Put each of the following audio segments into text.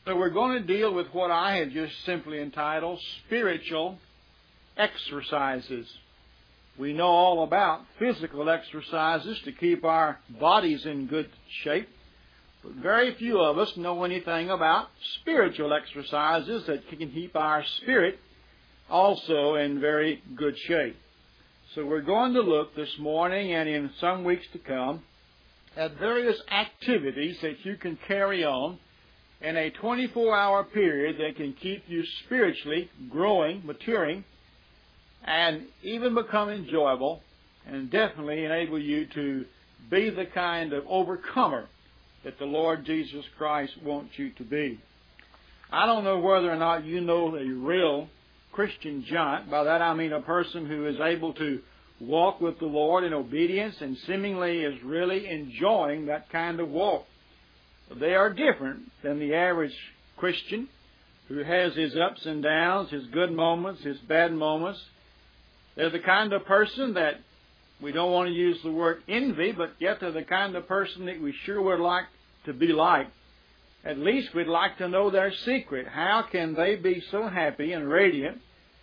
So we're going to deal with what I have just simply entitled spiritual exercises. We know all about physical exercises to keep our bodies in good shape, but very few of us know anything about spiritual exercises that can keep our spirit also in very good shape. So we're going to look this morning and in some weeks to come at various activities that you can carry on in a 24-hour period that can keep you spiritually growing, maturing, and even become enjoyable, and definitely enable you to be the kind of overcomer that the Lord Jesus Christ wants you to be. I don't know whether or not you know a real Christian giant. By that I mean a person who is able to walk with the Lord in obedience and seemingly is really enjoying that kind of walk. They are different than the average Christian who has his ups and downs, his good moments, his bad moments. They're the kind of person that we don't want to use the word envy, but yet they're the kind of person that we sure would like to be like. At least we'd like to know their secret. How can they be so happy and radiant,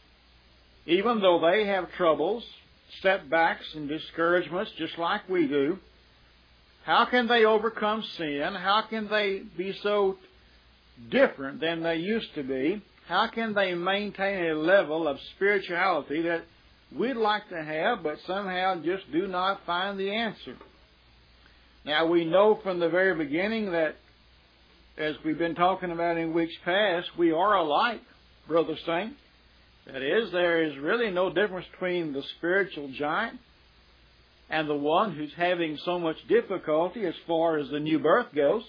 even though they have troubles, setbacks, and discouragements just like we do? How can they overcome sin? How can they be so different than they used to be? How can they maintain a level of spirituality that we'd like to have, but somehow just do not find the answer? Now, we know from the very beginning that, as we've been talking about in weeks past, we are alike, Brother Saint. That is, there is really no difference between the spiritual giant and the one who's having so much difficulty as far as the new birth goes.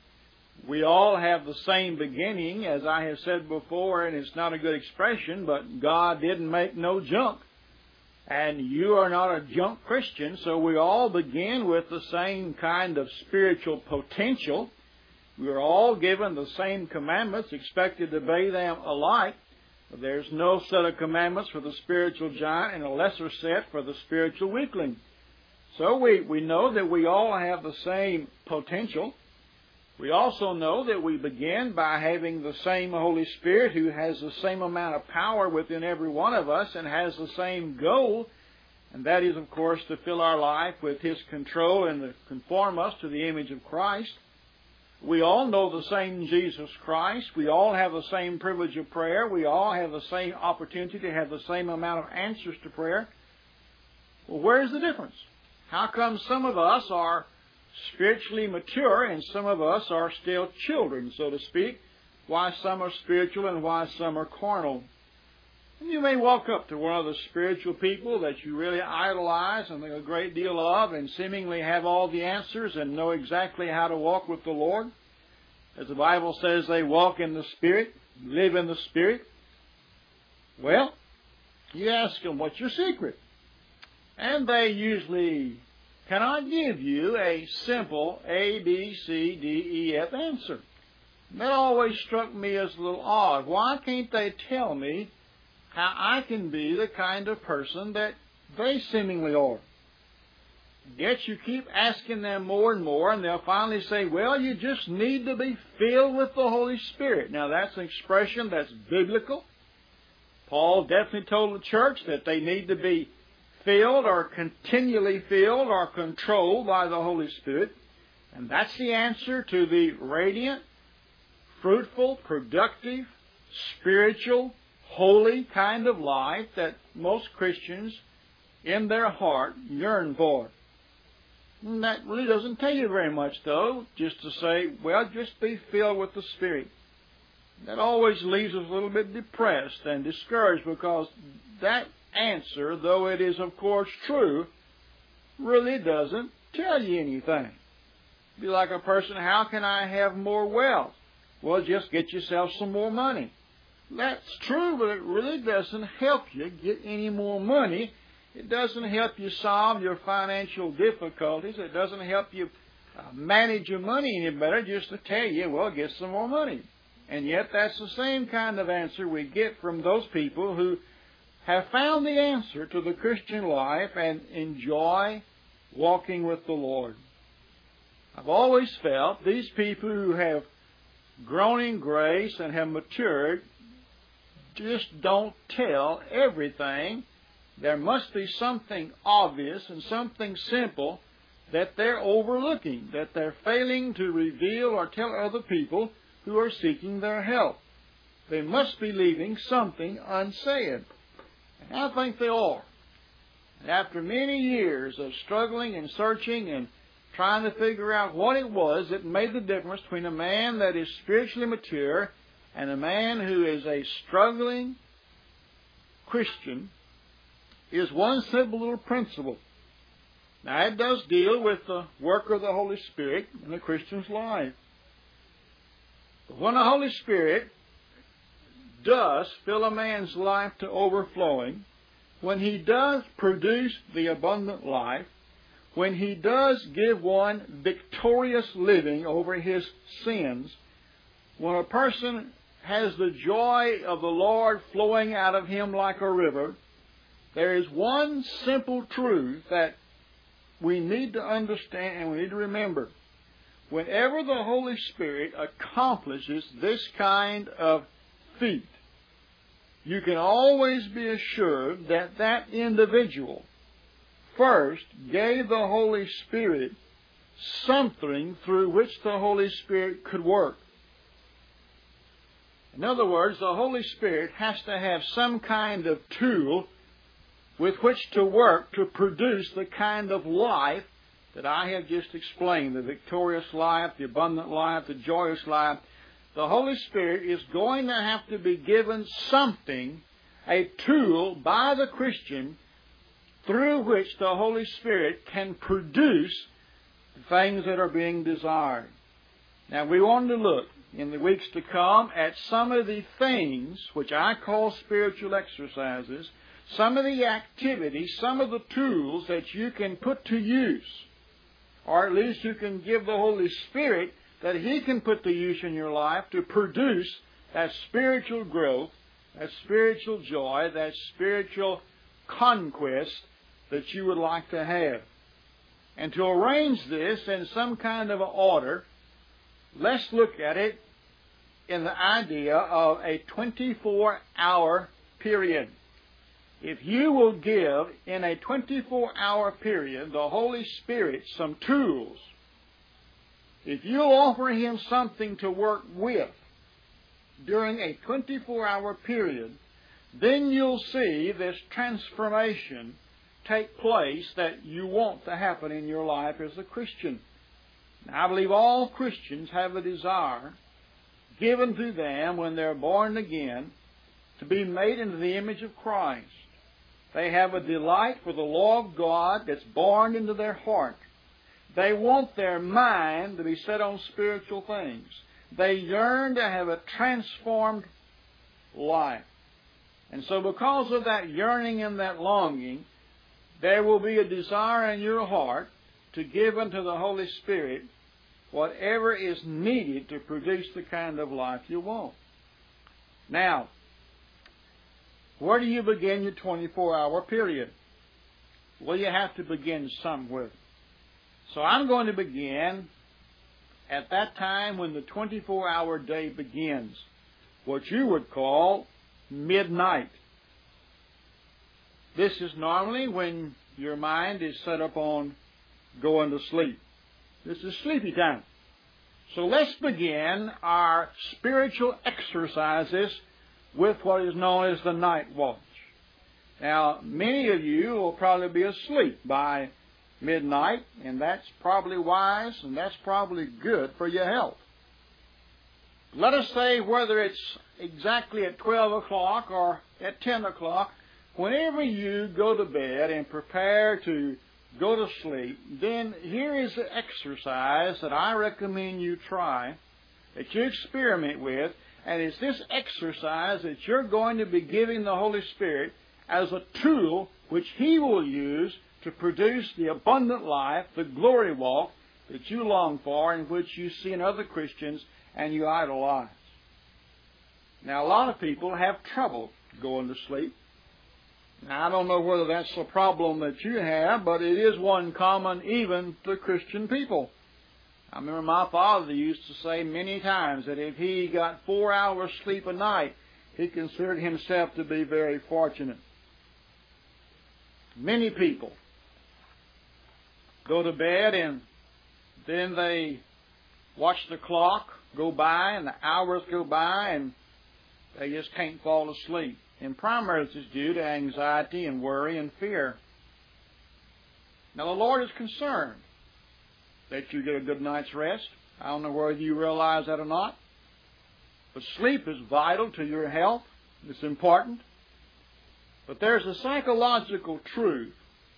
We all have the same beginning, as I have said before, and it's not a good expression, but God didn't make no junk. And you are not a junk Christian, so we all begin with the same kind of spiritual potential. We are all given the same commandments, expected to obey them alike. There's no set of commandments for the spiritual giant and a lesser set for the spiritual weakling. So we know that we all have the same potential. We also know that we begin by having the same Holy Spirit who has the same amount of power within every one of us and has the same goal, and that is, of course, to fill our life with His control and to conform us to the image of Christ. We all know the same Jesus Christ. We all have the same privilege of prayer. We all have the same opportunity to have the same amount of answers to prayer. Well, where's the difference? How come some of us are spiritually mature and some of us are still children, so to speak? Why some are spiritual and why some are carnal? And you may walk up to one of the spiritual people that you really idolize and think a great deal of and seemingly have all the answers and know exactly how to walk with the Lord. As the Bible says, they walk in the Spirit, live in the Spirit. Well, you ask them, what's your secret? And they usually cannot give you a simple A, B, C, D, E, F answer. And that always struck me as a little odd. Why can't they tell me how I can be the kind of person that they seemingly are? Yet you keep asking them more and more, and they'll finally say, well, you just need to be filled with the Holy Spirit. Now, that's an expression that's biblical. Paul definitely told the church that they need to be filled or continually filled or controlled by the Holy Spirit. And that's the answer to the radiant, fruitful, productive, spiritual, holy kind of life that most Christians in their heart yearn for. And that really doesn't tell you very much, though, just to say, well, just be filled with the Spirit. That always leaves us a little bit depressed and discouraged, because that answer, though it is of course true, really doesn't tell you anything. Be like a person, how can I have more wealth? Well, just get yourself some more money. That's true, but it really doesn't help you get any more money. It doesn't help you solve your financial difficulties. It doesn't help you manage your money any better just to tell you, well, get some more money. And yet that's the same kind of answer we get from those people who have found the answer to the Christian life and enjoy walking with the Lord. I've always felt these people who have grown in grace and have matured just don't tell everything. There must be something obvious and something simple that they're overlooking, that they're failing to reveal or tell other people who are seeking their help. They must be leaving something unsaid. And I think they are. And after many years of struggling and searching and trying to figure out what it was that made the difference between a man that is spiritually mature and a man who is a struggling Christian, is one simple little principle. Now, it does deal with the work of the Holy Spirit in the Christian's life. But when the Holy Spirit does fill a man's life to overflowing, when He does produce the abundant life, when He does give one victorious living over his sins, when a person has the joy of the Lord flowing out of him like a river, there is one simple truth that we need to understand and we need to remember. Whenever the Holy Spirit accomplishes this kind of feat, you can always be assured that that individual first gave the Holy Spirit something through which the Holy Spirit could work. In other words, the Holy Spirit has to have some kind of tool with which to work to produce the kind of life that I have just explained, the victorious life, the abundant life, the joyous life. The Holy Spirit is going to have to be given something, a tool by the Christian through which the Holy Spirit can produce the things that are being desired. Now, we want to look in the weeks to come at some of the things which I call spiritual exercises, some of the activities, some of the tools that you can put to use, or at least you can give the Holy Spirit that He can put to use in your life to produce that spiritual growth, that spiritual joy, that spiritual conquest that you would like to have. And to arrange this in some kind of an order, let's look at it in the idea of a 24-hour period. If you will give in a 24-hour period the Holy Spirit some tools, if you'll offer Him something to work with during a 24-hour period, then you'll see this transformation take place that you want to happen in your life as a Christian. Now, I believe all Christians have a desire given to them when they're born again to be made into the image of Christ. They have a delight for the law of God that's born into their heart. They want their mind to be set on spiritual things. They yearn to have a transformed life. And so because of that yearning and that longing, there will be a desire in your heart to give unto the Holy Spirit whatever is needed to produce the kind of life you want. Now, where do you begin your 24-hour period? Well, you have to begin somewhere. So I'm going to begin at that time when the 24-hour day begins, what you would call midnight. This is normally when your mind is set up on going to sleep. This is sleepy time. So let's begin our spiritual exercises with what is known as the night watch. Now, many of you will probably be asleep by midnight, and that's probably wise, and that's probably good for your health. Let us say whether it's exactly at 12 o'clock or at 10 o'clock, whenever you go to bed and prepare to go to sleep, then here is the exercise that I recommend you try, that you experiment with, and it's this exercise that you're going to be giving the Holy Spirit as a tool which He will use to produce the abundant life, the glory walk that you long for and which you see in other Christians and you idolize. Now, a lot of people have trouble going to sleep. Now, I don't know whether that's a problem that you have, but it is one common even to Christian people. I remember my father used to say many times that if he got 4 hours sleep a night, he considered himself to be very fortunate. Many people go to bed and then they watch the clock go by and the hours go by and they just can't fall asleep. And primarily this is due to anxiety and worry and fear. Now the Lord is concerned that you get a good night's rest. I don't know whether you realize that or not. But sleep is vital to your health. It's important. But there's a psychological truth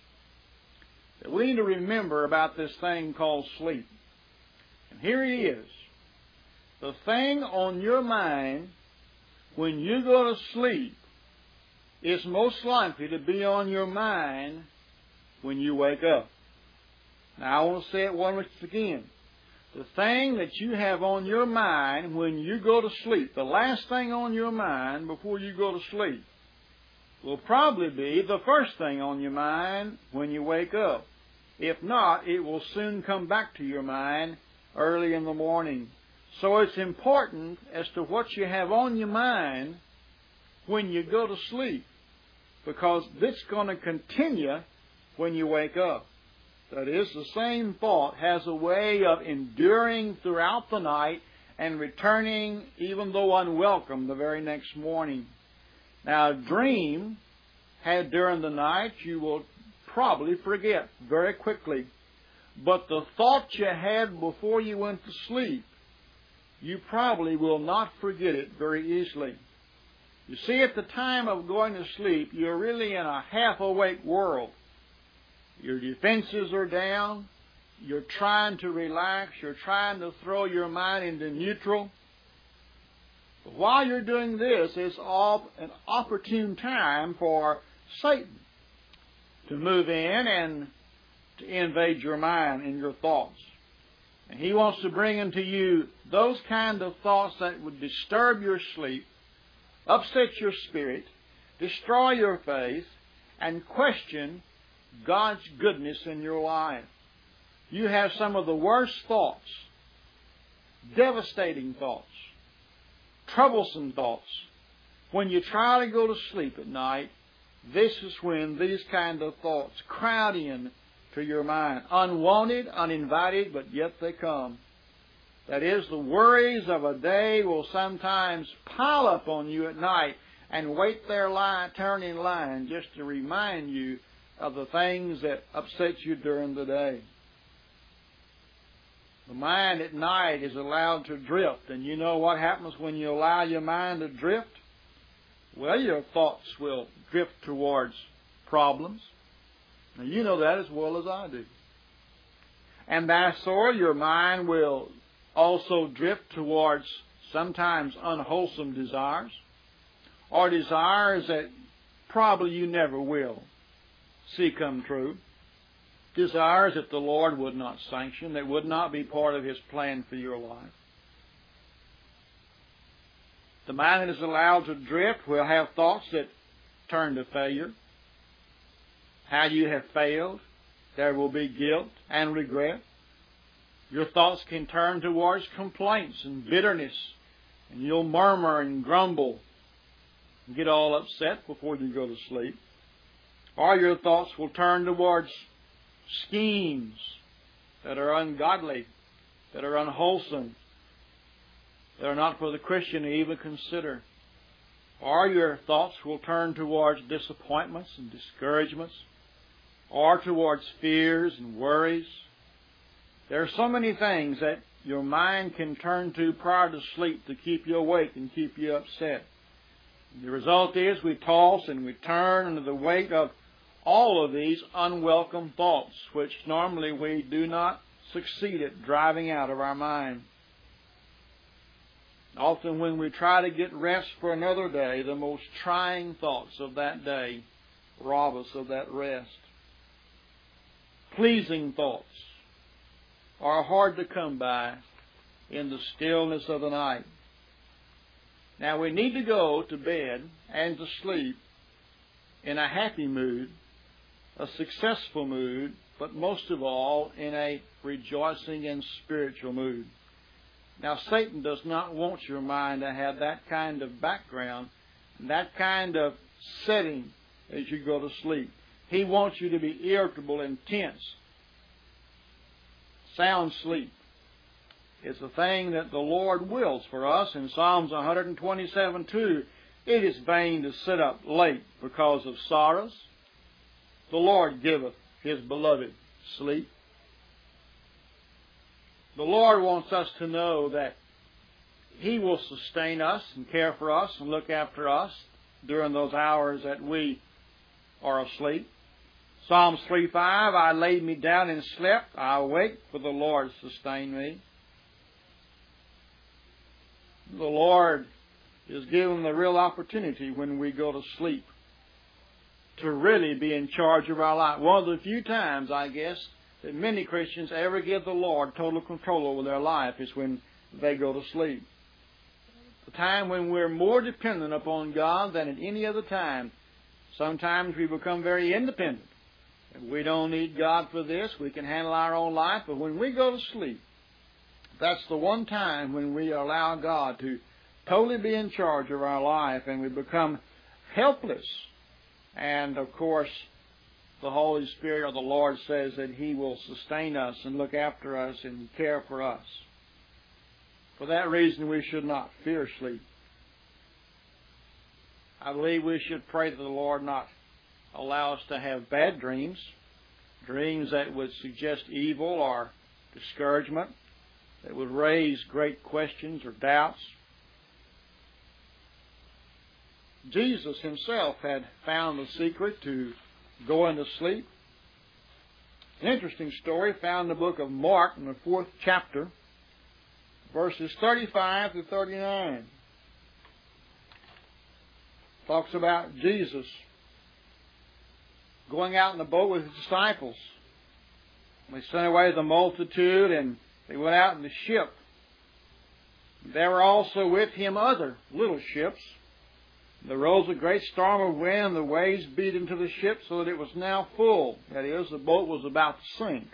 that we need to remember about this thing called sleep. And here it is. The thing on your mind when you go to sleep is most likely to be on your mind when you wake up. Now I want to say it once again. The thing that you have on your mind when you go to sleep, the last thing on your mind before you go to sleep, will probably be the first thing on your mind when you wake up. If not, it will soon come back to your mind early in the morning. So it's important as to what you have on your mind when you go to sleep, because this is going to continue when you wake up. That is, the same thought has a way of enduring throughout the night and returning, even though unwelcome, the very next morning. Now, a dream had during the night, you will probably forget very quickly. But the thought you had before you went to sleep, you probably will not forget it very easily. You see, at the time of going to sleep, you're really in a half-awake world. Your defenses are down. You're trying to relax. You're trying to throw your mind into neutral. But while you're doing this, it's an opportune time for Satan to move in and to invade your mind and your thoughts. And he wants to bring into you those kind of thoughts that would disturb your sleep, upset your spirit, destroy your faith, and question God's goodness in your life. You have some of the worst thoughts, devastating thoughts, troublesome thoughts. When you try to go to sleep at night, this is when these kind of thoughts crowd in to your mind. Unwanted, uninvited, but yet they come. That is, the worries of a day will sometimes pile up on you at night and wait their turn in line just to remind you of the things that upset you during the day. The mind at night is allowed to drift, and you know what happens when you allow your mind to drift? Well, your thoughts will drift towards problems. Now, you know that as well as I do. And therefore, your mind will also drift towards sometimes unwholesome desires, or desires that probably you never will see come true. Desires that the Lord would not sanction, that would not be part of His plan for your life. The mind that is allowed to drift will have thoughts that turn to failure. How you have failed. There will be guilt and regret. Your thoughts can turn towards complaints and bitterness, and you'll murmur and grumble and get all upset before you go to sleep. Or your thoughts will turn towards schemes that are ungodly, that are unwholesome, that are not for the Christian to even consider. Or your thoughts will turn towards disappointments and discouragements, or towards fears and worries. There are so many things that your mind can turn to prior to sleep to keep you awake and keep you upset. The result is we toss and we turn under the weight of all of these unwelcome thoughts, which normally we do not succeed at driving out of our mind. Often when we try to get rest for another day, the most trying thoughts of that day rob us of that rest. Pleasing thoughts are hard to come by in the stillness of the night. Now we need to go to bed and to sleep in a happy mood, a successful mood, but most of all in a rejoicing and spiritual mood. Now, Satan does not want your mind to have that kind of background, that kind of setting as you go to sleep. He wants you to be irritable and tense. Sound sleep is the thing that the Lord wills for us. In Psalms 127:2, it is vain to sit up late because of sorrows. The Lord giveth His beloved sleep. The Lord wants us to know that He will sustain us and care for us and look after us during those hours that we are asleep. Psalms 3:5, I laid me down and slept. I awake, for the Lord sustained me. The Lord is given the real opportunity when we go to sleep to really be in charge of our life. One of the few times, I guess, that many Christians ever give the Lord total control over their life is when they go to sleep. The time when we're more dependent upon God than at any other time. Sometimes we become very independent. We don't need God for this. We can handle our own life. But when we go to sleep, that's the one time when we allow God to totally be in charge of our life and we become helpless. And, of course, the Holy Spirit or the Lord says that He will sustain us and look after us and care for us. For that reason, we should not fear sleep. I believe we should pray that the Lord not allow us to have bad dreams, dreams that would suggest evil or discouragement, that would raise great questions or doubts. Jesus Himself had found the secret to going to sleep. An interesting story found in the book of Mark in the 4th chapter, verses 35 to 39. Talks about Jesus going out in the boat with His disciples. They sent away the multitude and they went out in the ship. There were also with Him other little ships. There rose a great storm of wind, the waves beat into the ship so that it was now full. That is, the boat was about to sink.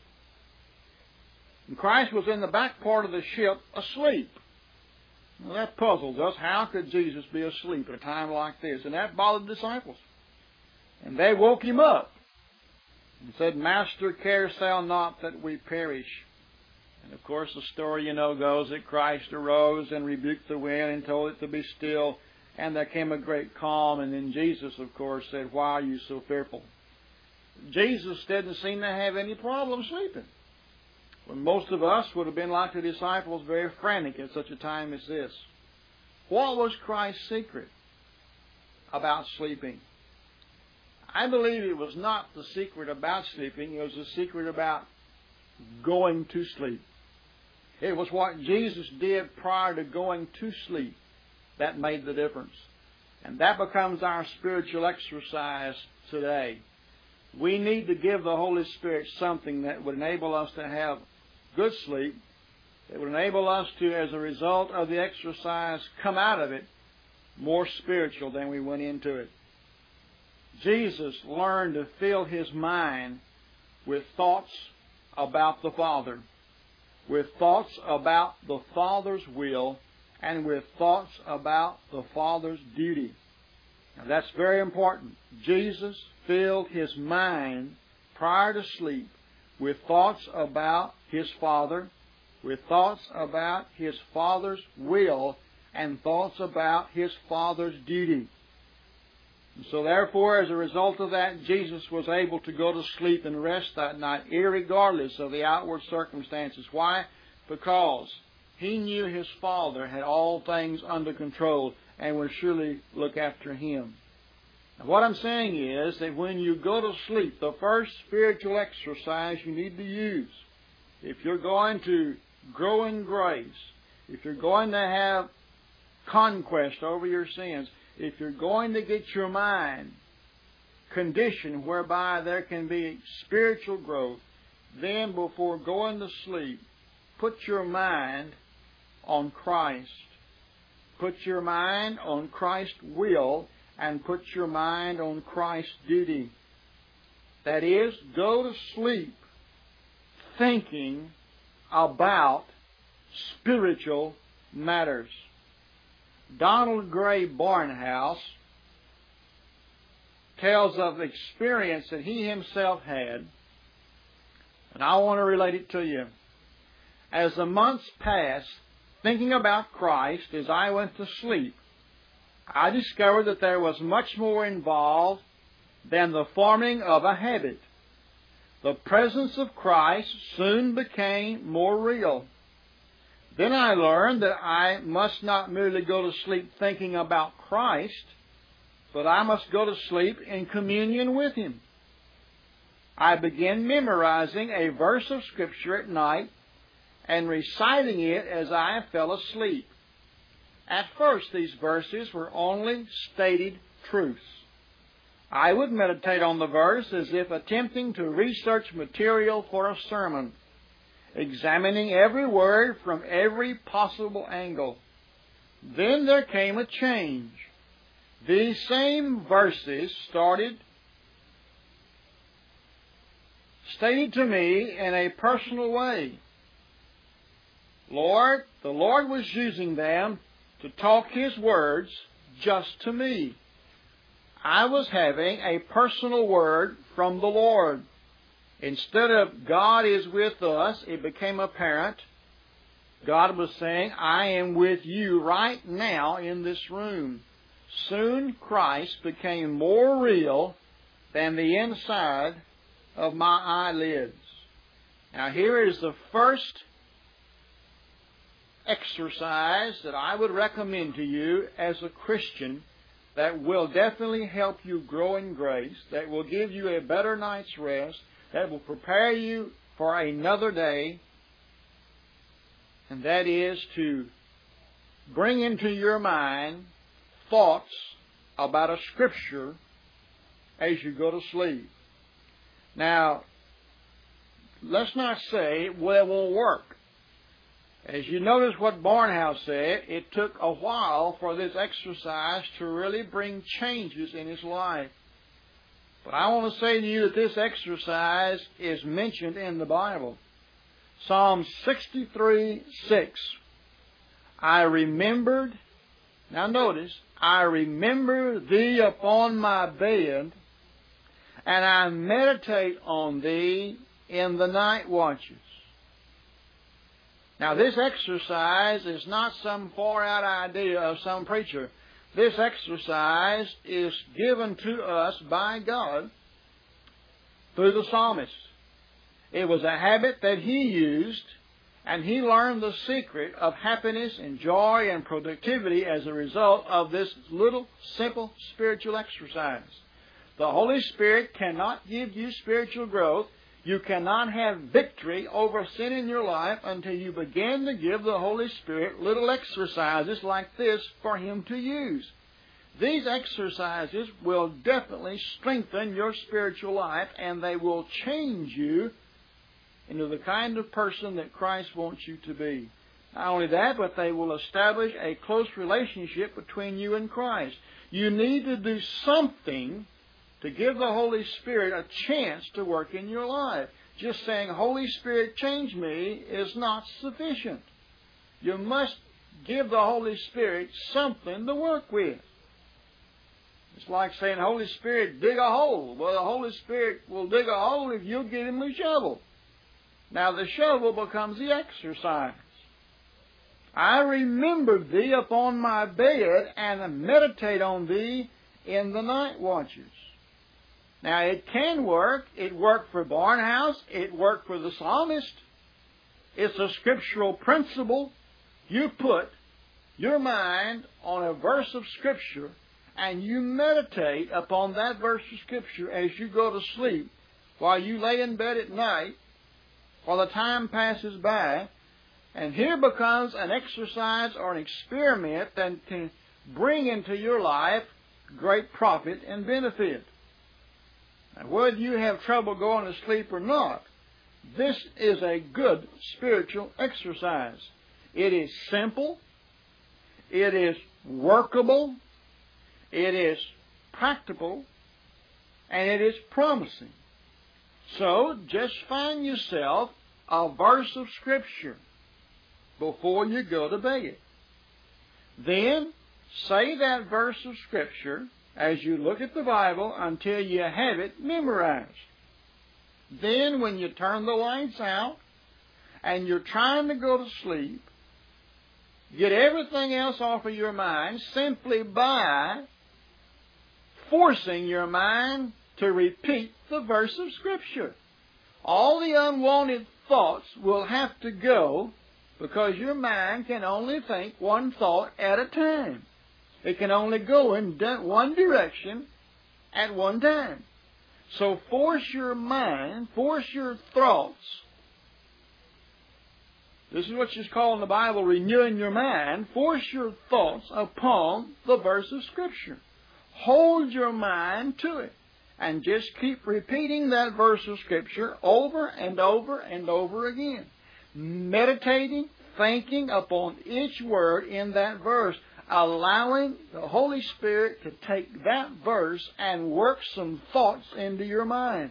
And Christ was in the back part of the ship asleep. Well, that puzzles us. How could Jesus be asleep at a time like this? And that bothered the disciples. And they woke Him up and said, Master, carest Thou not that we perish? And of course the story goes that Christ arose and rebuked the wind and told it to be still. And there came a great calm. And then Jesus, of course, said, Why are you so fearful? Jesus didn't seem to have any problem sleeping. When most of us would have been like the disciples, very frantic at such a time as this. What was Christ's secret about sleeping? I believe it was not the secret about sleeping. It was the secret about going to sleep. It was what Jesus did prior to going to sleep that made the difference. And that becomes our spiritual exercise today. We need to give the Holy Spirit something that would enable us to have good sleep, that would enable us to, as a result of the exercise, come out of it more spiritual than we went into it. Jesus learned to fill His mind with thoughts about the Father, with thoughts about the Father's will, and with thoughts about the Father's duty. Now that's very important. Jesus filled His mind prior to sleep with thoughts about His Father, with thoughts about His Father's will, and thoughts about His Father's duty. And so therefore, as a result of that, Jesus was able to go to sleep and rest that night, irregardless of the outward circumstances. Why? Because He knew His Father had all things under control and would surely look after Him. Now, what I'm saying is that when you go to sleep, the first spiritual exercise you need to use, if you're going to grow in grace, if you're going to have conquest over your sins, if you're going to get your mind conditioned whereby there can be spiritual growth, then before going to sleep, put your mind on Christ. Put your mind on Christ's will and put your mind on Christ's duty. That is, go to sleep thinking about spiritual matters. Donald Gray Barnhouse tells of experience that he himself had, and I want to relate it to you. As the months passed, thinking about Christ as I went to sleep, I discovered that there was much more involved than the forming of a habit. The presence of Christ soon became more real. Then I learned that I must not merely go to sleep thinking about Christ, but I must go to sleep in communion with Him. I began memorizing a verse of Scripture at night and reciting it as I fell asleep. At first, these verses were only stated truths. I would meditate on the verse as if attempting to research material for a sermon, examining every word from every possible angle. Then there came a change. These same verses stated to me in a personal way. The Lord was using them to talk His words just to me. I was having a personal word from the Lord. Instead of God is with us, it became apparent God was saying, I am with you right now in this room. Soon Christ became more real than the inside of my eyelids. Now here is the first exercise that I would recommend to you as a Christian that will definitely help you grow in grace, that will give you a better night's rest, that will prepare you for another day, and that is to bring into your mind thoughts about a Scripture as you go to sleep. Now, let's not say, well, it won't work. As you notice what Barnhouse said, it took a while for this exercise to really bring changes in his life. But I want to say to you that this exercise is mentioned in the Bible. Psalm 63:6. I remembered, now notice, I remember thee upon my bed, and I meditate on thee in the night watches. Now, this exercise is not some far-out idea of some preacher. This exercise is given to us by God through the psalmist. It was a habit that he used, and he learned the secret of happiness and joy and productivity as a result of this little, simple spiritual exercise. The Holy Spirit cannot give you spiritual growth. You cannot have victory over sin in your life until you begin to give the Holy Spirit little exercises like this for Him to use. These exercises will definitely strengthen your spiritual life, and they will change you into the kind of person that Christ wants you to be. Not only that, but they will establish a close relationship between you and Christ. You need to do something to give the Holy Spirit a chance to work in your life. Just saying, Holy Spirit, change me, is not sufficient. You must give the Holy Spirit something to work with. It's like saying, Holy Spirit, dig a hole. Well, the Holy Spirit will dig a hole if you'll give Him the shovel. Now, the shovel becomes the exercise. I remember thee upon my bed, and meditate on thee in the night watches. Now, it can work. It worked for Barnhouse. It worked for the psalmist. It's a scriptural principle. You put your mind on a verse of Scripture, and you meditate upon that verse of Scripture as you go to sleep, while you lay in bed at night, while the time passes by. And here becomes an exercise or an experiment that can bring into your life great profit and benefit. And whether you have trouble going to sleep or not, this is a good spiritual exercise. It is simple. It is workable. It is practical. And it is promising. So just find yourself a verse of Scripture before you go to bed. Then say that verse of Scripture as you look at the Bible until you have it memorized. Then when you turn the lights out and you're trying to go to sleep, get everything else off of your mind simply by forcing your mind to repeat the verse of Scripture. All the unwanted thoughts will have to go because your mind can only think one thought at a time. It can only go in one direction at one time. So force your mind, force your thoughts. This is what's just called in the Bible renewing your mind. Force your thoughts upon the verse of Scripture. Hold your mind to it. And just keep repeating that verse of Scripture over and over and over again. Meditating, thinking upon each word in that verse. Allowing the Holy Spirit to take that verse and work some thoughts into your mind.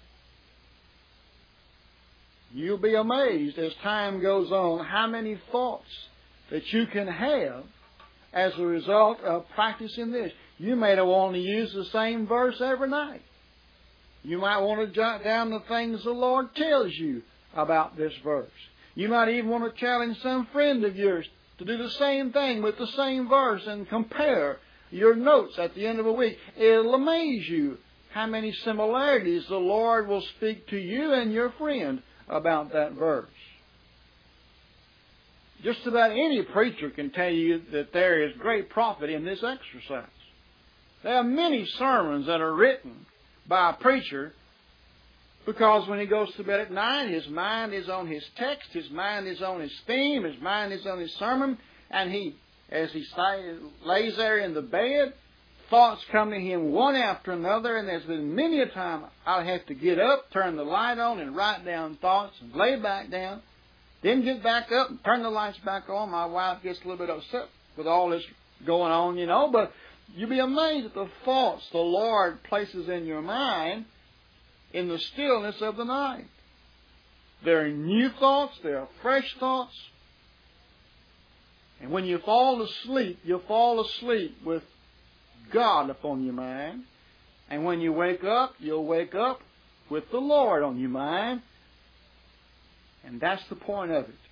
You'll be amazed as time goes on how many thoughts that you can have as a result of practicing this. You may not want to use the same verse every night. You might want to jot down the things the Lord tells you about this verse. You might even want to challenge some friend of yours to do the same thing with the same verse and compare your notes at the end of a week. It'll amaze you how many similarities the Lord will speak to you and your friend about that verse. Just about any preacher can tell you that there is great profit in this exercise. There are many sermons that are written by a preacher because when he goes to bed at night, his mind is on his text, his mind is on his theme, his mind is on his sermon, and as he lays there in the bed, thoughts come to him one after another, and there's been many a time I have to get up, turn the light on, and write down thoughts, and lay back down, then get back up and turn the lights back on. My wife gets a little bit upset with all this going on, but you'll be amazed at the thoughts the Lord places in your mind in the stillness of the night. There are new thoughts, there are fresh thoughts. And when you fall asleep, you'll fall asleep with God upon your mind. And when you wake up, you'll wake up with the Lord on your mind. And that's the point of it.